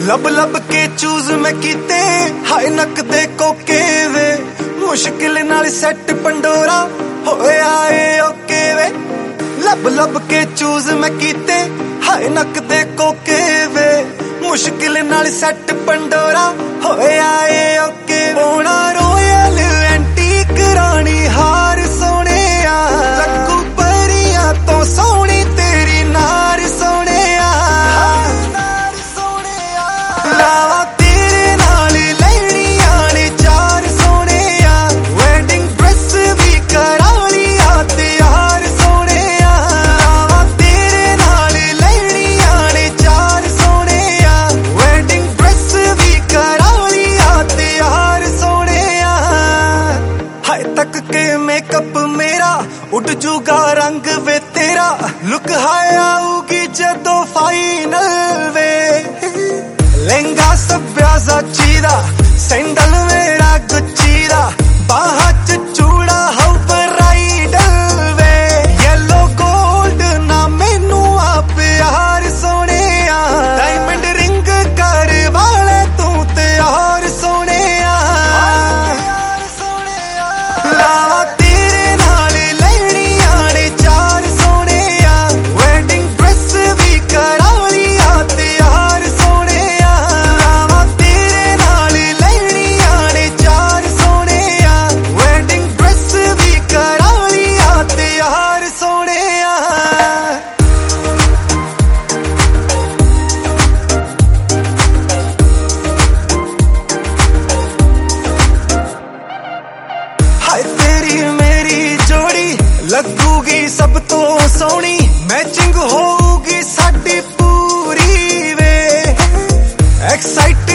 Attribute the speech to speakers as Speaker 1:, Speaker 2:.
Speaker 1: लब लब के चूज मैं कीते हाय नक दे कोके वे मुश्किल नाल सैट पंडोरा होया ए ओके वे लब लब के चूज मैं कीते हाय नक दे कोके वे मुश्किल नाल सैट पंडोरा होया ए ओके होना रॉयल एंटीक रानी हार सोने लगू परियां तो सोनी तेरी नार सोने लावा तेरे नाल लैणियां ने चार सोने वेडिंग ड्रेस भी करा लिया तैयार सोने लावा तेरे नाल लैणियां ने चार सोने वेडिंग ड्रेस भी करा लिया तैयार सोने हाय तक के मेकअप मेरा उड़ जूगा रंग वे तेरा लुक हाय आऊगी जदों फाइनल वे लहंगा सब्या सच्ची दा सैंडल मेरा गुच्ची दा बाहां च चूड़ा हाउ ब्राइडल वे येलो गोल्ड ना मैनू आ प्यार सोने डायमंड रिंग कर वाले तू तैयार सोने लावा तेरे नाल लैणियां ने चार सोने वेडिंग ड्रेस भी करा लिया तैयार सोने लावा तेरे नाल लैणियां ने चार सोने वेडिंग ड्रेस भी करा लिया तैयार सोने हाय तेरी मेरी जोड़ी लगूगी सब तो सोहनी मैचिंग होगी साडी पूरी वे एक्साइट